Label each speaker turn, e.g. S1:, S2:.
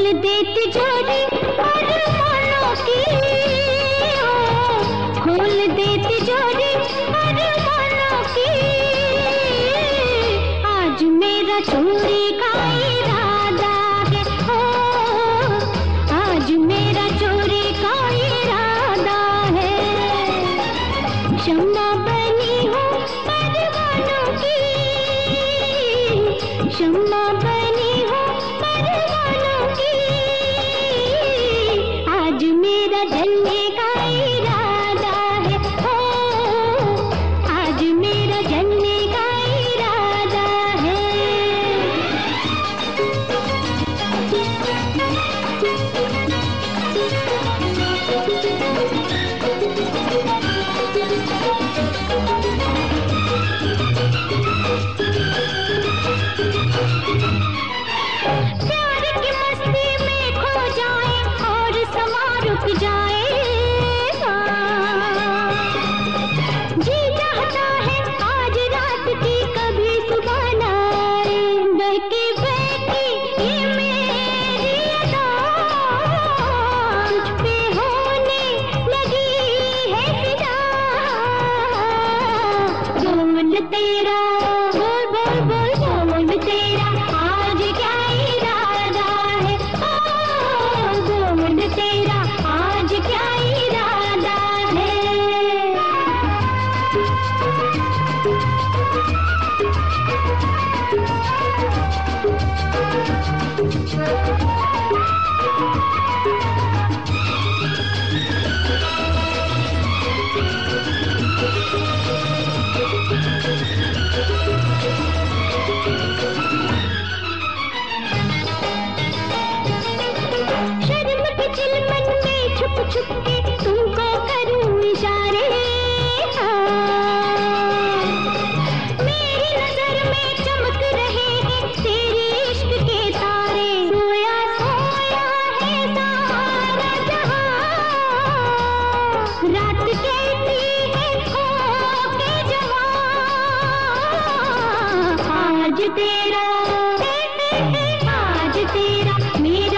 S1: खोल दे तिजोरी अरमानों की, खोल दे तिजोरी अरमानों की। आज मेरा चोरी का इरादा है, ओ आज मेरा चोरी का इरादा है। शम्मा बनी हूँ परवानों की, शम्मा बनी हूँ परवानों की। आज मेरा जलने का इरादा है, ओ आज मेरा जलने का इरादा है। प्यार की मस्ती में खो जाए और समा रुक जाए, जी चाहता है आज रात की कभी सुबह न आए। बहकी बहकी ये मेरी अदा तुझ पे होने लगी है फिदा। बोल तेरा बोल बोल बोल बोल तेरा आज क्या इरादा है, ओ बोल तेरा आज क्या इरादा है। शर्म के चिलमन में छुप छुप के तुमको करूं इशारे, मेरी नजर में चमक रहे हैं तेरे इश्क के तारे। सोया सोया है सारा जहां, रात कहती है खो के जवां। आज तेरा मेरा